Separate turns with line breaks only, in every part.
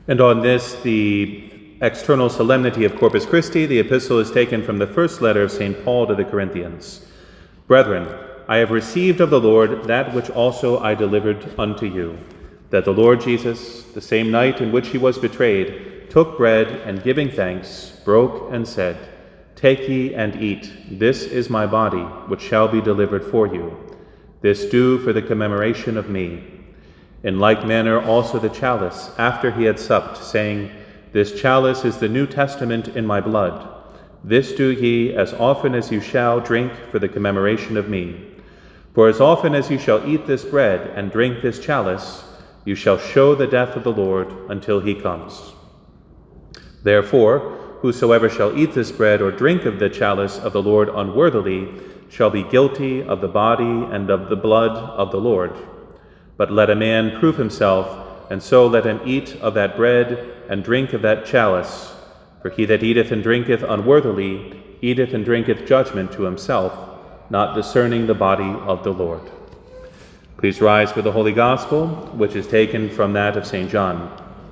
And on this, the external solemnity of Corpus Christi, the epistle is taken from the first letter of St. Paul to the Corinthians. Brethren, I have received of the Lord that which also I delivered unto you, that the Lord Jesus, the same night in which he was betrayed, took bread, and giving thanks, broke and said, Take ye and eat, this is my body, which shall be delivered for you. This do for the commemoration of me. In like manner also the chalice, after he had supped, saying, This chalice is the New Testament in my blood. This do ye as often as you shall drink for the commemoration of me. For as often as you shall eat this bread and drink this chalice, you shall show the death of the Lord until he comes. Therefore, whosoever shall eat this bread or drink of the chalice of the Lord unworthily shall be guilty of the body and of the blood of the Lord. But let a man prove himself, and so let him eat of that bread and drink of that chalice. For he that eateth and drinketh unworthily eateth and drinketh judgment to himself, not discerning the body of the Lord. Please rise for the Holy Gospel, which is taken from that of St. John.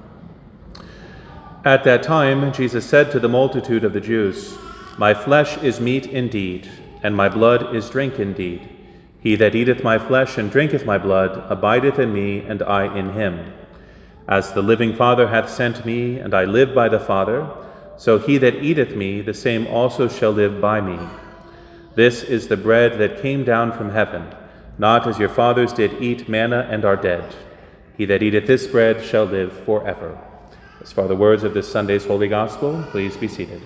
At that time Jesus said to the multitude of the Jews, My flesh is meat indeed, and my blood is drink indeed. He that eateth my flesh and drinketh my blood abideth in me, and I in him. As the living Father hath sent me, and I live by the Father, so he that eateth me, the same also shall live by me. This is the bread that came down from heaven, not as your fathers did eat manna and are dead. He that eateth this bread shall live forever. As for the words of this Sunday's Holy Gospel, please be seated.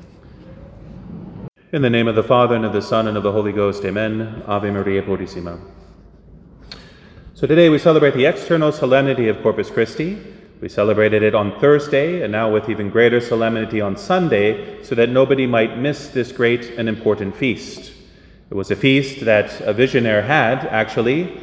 In the name of the Father, and of the Son, and of the Holy Ghost, amen. Ave Maria Purissima. So today we celebrate the external solemnity of Corpus Christi. We celebrated it on Thursday, and now with even greater solemnity on Sunday, so that nobody might miss this great and important feast. It was a feast that a visionary had, actually,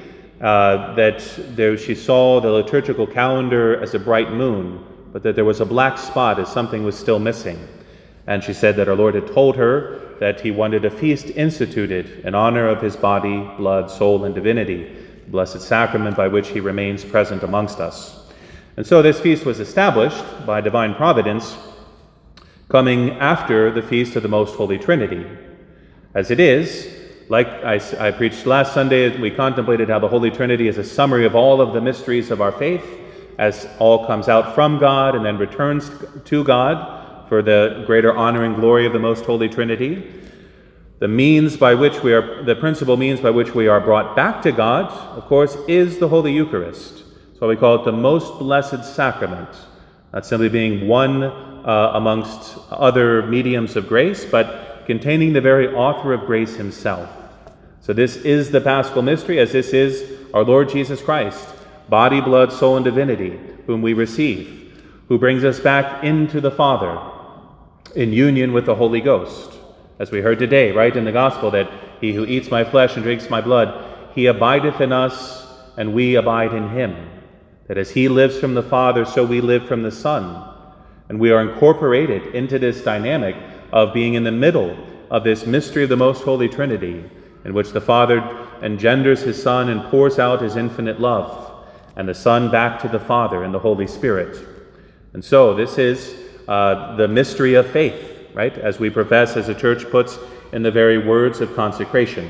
she saw the liturgical calendar as a bright moon, but that there was a black spot as something was still missing. And she said that our Lord had told her that he wanted a feast instituted in honor of his body, blood, soul, and divinity, the blessed sacrament by which he remains present amongst us. And so this feast was established by divine providence, coming after the Feast of the Most Holy Trinity. As it is, like I preached last Sunday, we contemplated how the Holy Trinity is a summary of all of the mysteries of our faith, as all comes out from God and then returns to God for the greater honor and glory of the Most Holy Trinity. The principal means by which we are brought back to God, of course, is the Holy Eucharist. So we call it the Most Blessed Sacrament, not simply being one amongst other mediums of grace, but containing the very author of grace himself. So this is the Paschal mystery, as this is our Lord Jesus Christ, body, blood, soul, and divinity, whom we receive, who brings us back into the Father in union with the Holy Ghost. As we heard today, right in the Gospel, that he who eats my flesh and drinks my blood, he abideth in us, and we abide in him. That as he lives from the Father, so we live from the Son. And we are incorporated into this dynamic of being in the middle of this mystery of the Most Holy Trinity, in which the Father engenders his Son and pours out his infinite love, and the Son back to the Father in the Holy Spirit. And so this is the mystery of faith, right? As we profess, as the Church puts in the very words of consecration.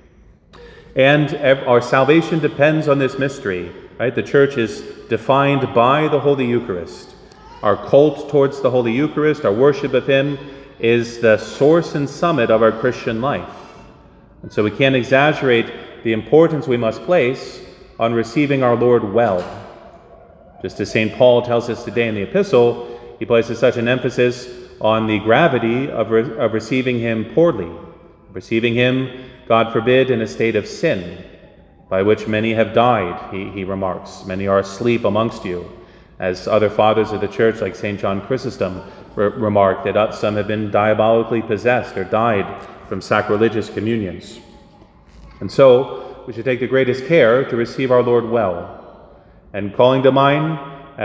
And our salvation depends on this mystery, right? The Church is defined by the Holy Eucharist. Our cult towards the Holy Eucharist, our worship of him, is the source and summit of our Christian life. And so we can't exaggerate the importance we must place on receiving our Lord well. Just as St. Paul tells us today in the epistle, he places such an emphasis on the gravity of receiving him poorly, receiving him, God forbid, in a state of sin, by which many have died, he remarks. Many are asleep amongst you, as other fathers of the Church, like St. John Chrysostom, remarked that some have been diabolically possessed or died from sacrilegious communions. And so we should take the greatest care to receive our Lord well. And calling to mind,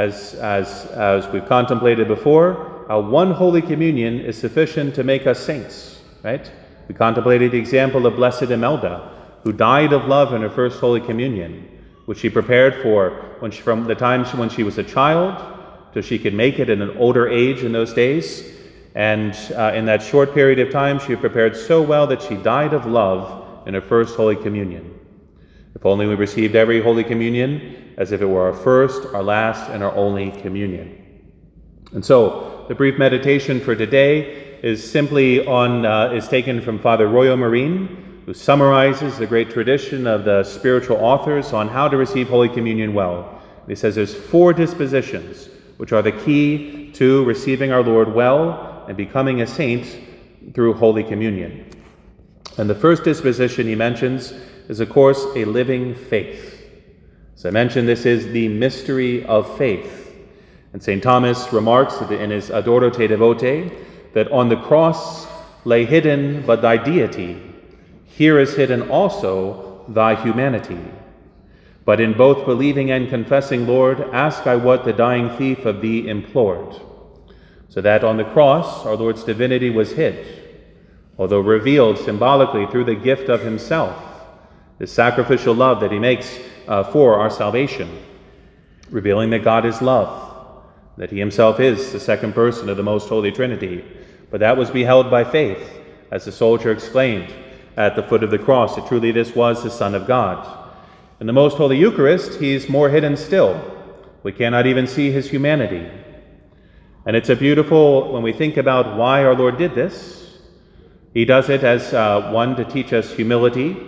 as we've contemplated before, one Holy Communion is sufficient to make us saints, right? We contemplated the example of Blessed Imelda, who died of love in her first Holy Communion, which she prepared for from the time when she was a child so she could make it in an older age in those days. And in that short period of time, she prepared so well that she died of love in her first Holy Communion. If only we received every Holy Communion as if it were our first, our last, and our only communion. And so, the brief meditation for today is simply is taken from Father Royo Marin, who summarizes the great tradition of the spiritual authors on how to receive Holy Communion well. He says there's 4 dispositions which are the key to receiving our Lord well and becoming a saint through Holy Communion. And the first disposition he mentions is, of course, a living faith. As I mentioned, this is the mystery of faith. And St. Thomas remarks in his Adoro te Devote that on the cross lay hidden but thy deity. Here is hidden also thy humanity. But in both believing and confessing, Lord, ask I what the dying thief of thee implored. So that on the cross our Lord's divinity was hid, although revealed symbolically through the gift of himself, the sacrificial love that he makes for our salvation, revealing that God is love, that he himself is the second person of the Most Holy Trinity. But that was beheld by faith, as the soldier exclaimed at the foot of the cross, that truly this was the Son of God. In the Most Holy Eucharist, he's more hidden still. We cannot even see his humanity. And it's a beautiful, when we think about why our Lord did this, he does it as one, to teach us humility,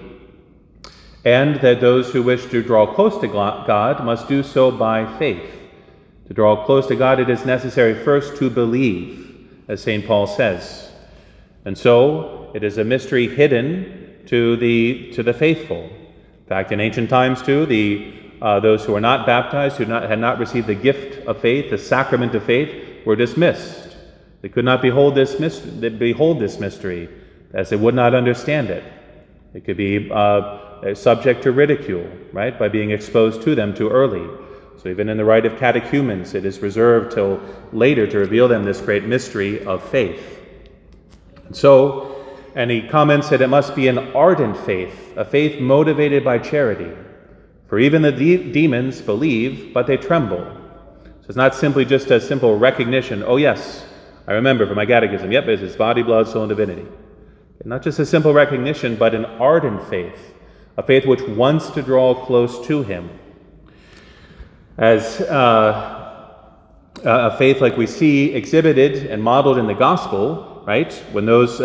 and that those who wish to draw close to God must do so by faith. To draw close to God, it is necessary first to believe, as St. Paul says. And so, it is a mystery hidden to the faithful. In fact, in ancient times too, those who were not baptized, who had not received the gift of faith, the sacrament of faith, were dismissed. They could not behold this mystery, as they would not understand it. It could be subject to ridicule, right, by being exposed to them too early. So even in the rite of catechumens, it is reserved till later to reveal them this great mystery of faith. And he comments that it must be an ardent faith, a faith motivated by charity. For even the demons believe, but they tremble. So it's not simply just a simple recognition, oh yes, I remember from my catechism, yep, it's his body, blood, soul, and divinity. Not just a simple recognition, but an ardent faith, a faith which wants to draw close to him. As a faith like we see exhibited and modeled in the gospel, right? When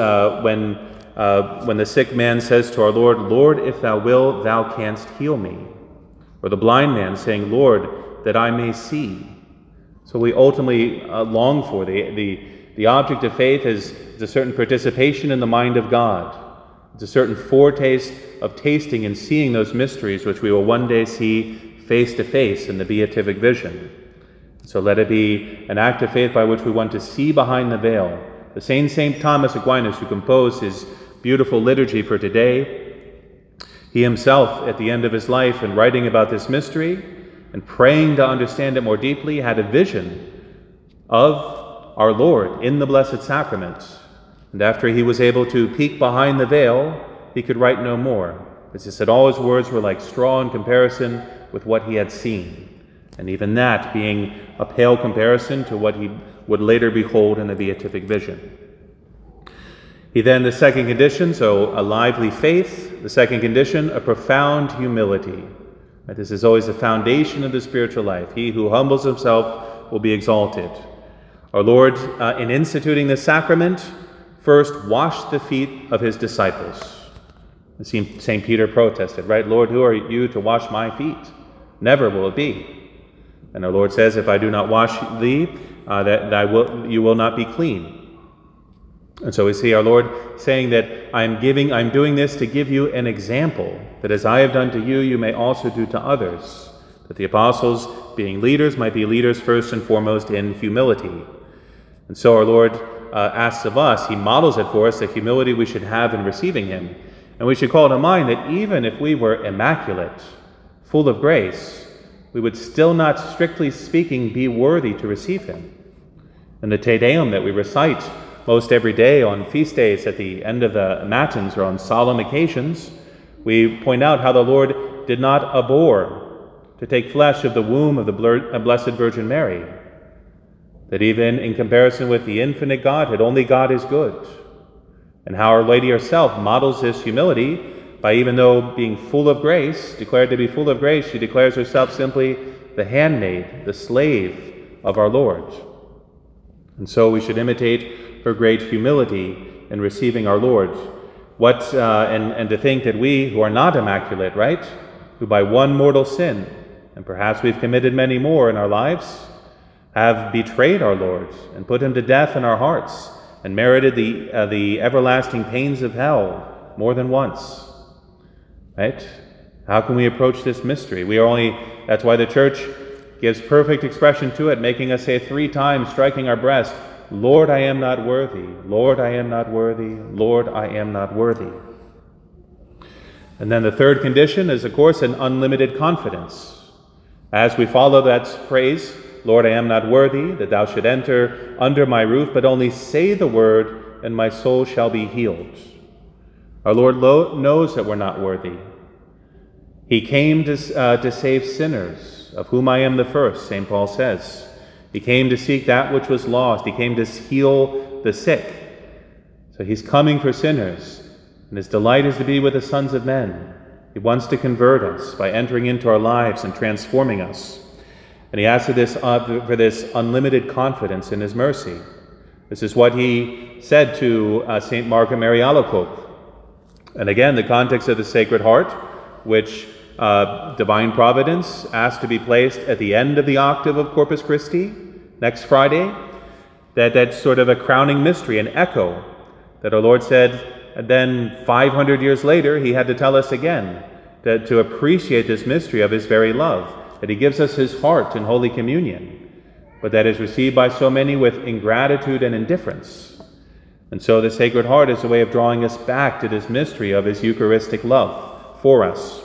the sick man says to our Lord, Lord, if thou wilt, thou canst heal me. Or the blind man saying, Lord, that I may see. So we ultimately long for the object of faith is a certain participation in the mind of God. It's a certain foretaste of tasting and seeing those mysteries which we will one day see face to face in the beatific vision. So let it be an act of faith by which we want to see behind the veil. The same St. Thomas Aquinas, who composed his beautiful liturgy for today, he himself, at the end of his life, in writing about this mystery and praying to understand it more deeply, had a vision of our Lord in the Blessed Sacrament. And after he was able to peek behind the veil, he could write no more. As he said, all his words were like straw in comparison with what he had seen. And even that being a pale comparison to what he would later behold in the beatific vision. He then, the second condition, so a lively faith. The second condition, a profound humility. This is always the foundation of the spiritual life. He who humbles himself will be exalted. Our Lord, in instituting this sacrament, first washed the feet of his disciples. St. Peter protested, right? Lord, who are you to wash my feet? Never will it be. And our Lord says, if I do not wash thee, you will not be clean. And so we see our Lord saying that I'm doing this to give you an example, that as I have done to you, you may also do to others. That the apostles, being leaders, might be leaders first and foremost in humility. And so our Lord asks of us, he models it for us, the humility we should have in receiving him. And we should call to mind that even if we were immaculate, full of grace, we would still not, strictly speaking, be worthy to receive him. And the Te Deum that we recite most every day on feast days at the end of the matins or on solemn occasions, we point out how the Lord did not abhor to take flesh of the womb of the Blessed Virgin Mary. that even in comparison with the infinite Godhead, only God is good. And how Our Lady herself models this humility by, even though being full of grace, declared to be full of grace, she declares herself simply the handmaid, the slave of our Lord. And so we should imitate her great humility in receiving our Lord. And to think that we who are not immaculate, right, who by one mortal sin, and perhaps we've committed many more in our lives, have betrayed our Lord and put him to death in our hearts and merited the everlasting pains of hell more than once, right? How can we approach this mystery? That's why the Church gives perfect expression to it, making us say 3 times, striking our breast, Lord, I am not worthy. Lord, I am not worthy. Lord, I am not worthy. And then the third condition is, of course, an unlimited confidence. As we follow that phrase, Lord, I am not worthy that thou should enter under my roof, but only say the word, and my soul shall be healed. Our Lord knows that we're not worthy. He came to save sinners, of whom I am the first, St. Paul says. He came to seek that which was lost. He came to heal the sick. So he's coming for sinners, and his delight is to be with the sons of men. He wants to convert us by entering into our lives and transforming us. And he asks for this unlimited confidence in his mercy. This is what he said to St. Margaret Mary Alacoque. And again, the context of the Sacred Heart, which Divine Providence asked to be placed at the end of the octave of Corpus Christi next Friday, that's sort of a crowning mystery, an echo that our Lord said, and then 500 years later, he had to tell us again that to appreciate this mystery of his very love, that he gives us his heart in Holy Communion, but that is received by so many with ingratitude and indifference. And so the Sacred Heart is a way of drawing us back to this mystery of his Eucharistic love for us.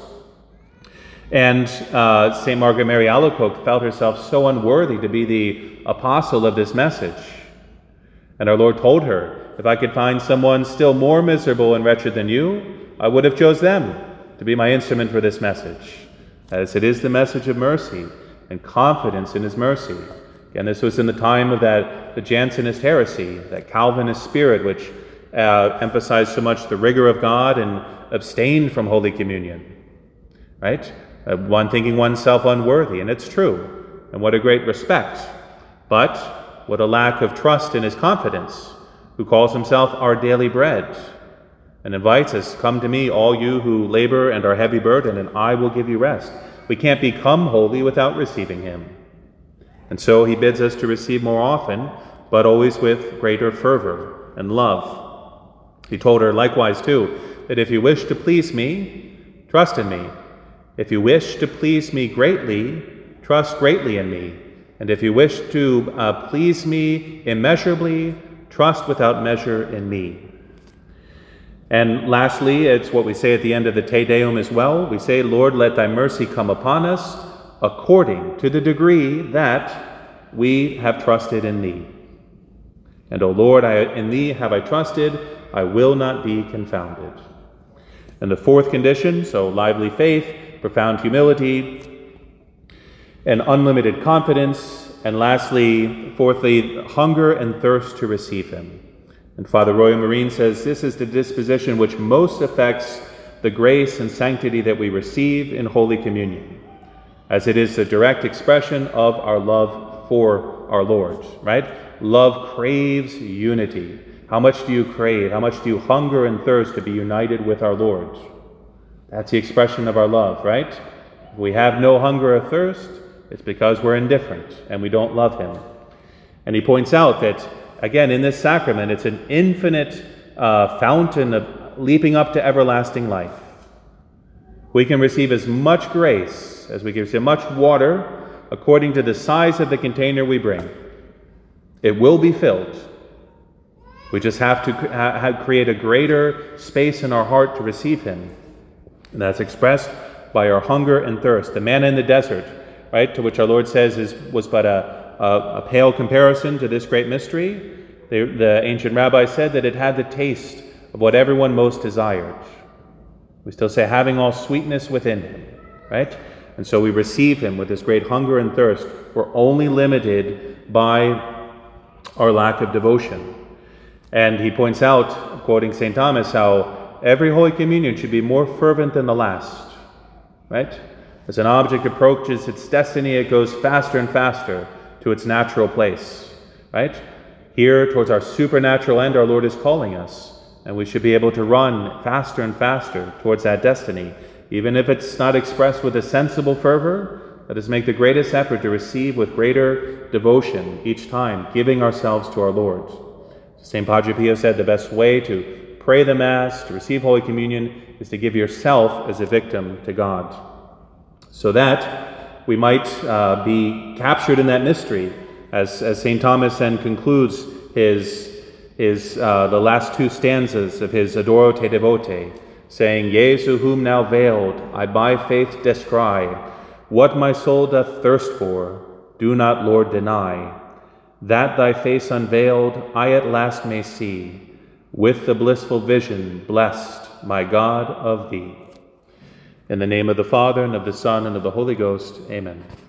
And St. Margaret Mary Alacoque felt herself so unworthy to be the apostle of this message. And our Lord told her, if I could find someone still more miserable and wretched than you, I would have chose them to be my instrument for this message, as it is the message of mercy and confidence in his mercy. Again, this was in the time of the Jansenist heresy, that Calvinist spirit, which emphasized so much the rigor of God and abstained from Holy Communion, right? One thinking oneself unworthy, and it's true. And what a great respect. But what a lack of trust in his confidence, who calls himself our daily bread, and invites us, come to me, all you who labor and are heavy burdened, and I will give you rest. We can't become holy without receiving him. And so he bids us to receive more often, but always with greater fervor and love. He told her likewise, too, that if you wish to please me, trust in me. If you wish to please me greatly, trust greatly in me. And if you wish to please me immeasurably, trust without measure in me. And lastly, it's what we say at the end of the Te Deum as well. We say, Lord, let thy mercy come upon us according to the degree that we have trusted in thee. And, O Lord, in thee have I trusted, I will not be confounded. And the fourth condition, so lively faith, profound humility, and unlimited confidence, and lastly, fourthly, hunger and thirst to receive him. And Father Roy Marine says this is the disposition which most affects the grace and sanctity that we receive in Holy Communion, as it is the direct expression of our love for our Lord, right? Love craves unity. How much do you crave? How much do you hunger and thirst to be united with our Lord? That's the expression of our love, right? If we have no hunger or thirst, it's because we're indifferent and we don't love him. And he points out that, again, in this sacrament, it's an infinite fountain of leaping up to everlasting life. We can receive as much grace as we can receive much water according to the size of the container we bring. It will be filled. We just have to create a greater space in our heart to receive him. And that's expressed by our hunger and thirst. The manna in the desert, right, to which our Lord says was but a pale comparison to this great mystery. The ancient rabbis said that it had the taste of what everyone most desired. We still say having all sweetness within him, right? And so we receive him with this great hunger and thirst. We're only limited by our lack of devotion. And he points out, quoting St. Thomas, how every Holy Communion should be more fervent than the last, right? As an object approaches its destiny, it goes faster and faster to its natural place, right? Here, towards our supernatural end, our Lord is calling us, and we should be able to run faster and faster towards that destiny. Even if it's not expressed with a sensible fervor, let us make the greatest effort to receive with greater devotion each time, giving ourselves to our Lord. St. Padre Pio said the best way to pray the Mass, to receive Holy Communion, is to give yourself as a victim to God, so that we might be captured in that mystery, as St. Thomas then concludes the last two stanzas of his Adoro te devote, saying, Jesu, whom now veiled I by faith descry, what my soul doth thirst for, do not, Lord, deny. That thy face unveiled I at last may see, with the blissful vision blessed, my God, of thee. In the name of the Father, and of the Son, and of the Holy Ghost, amen.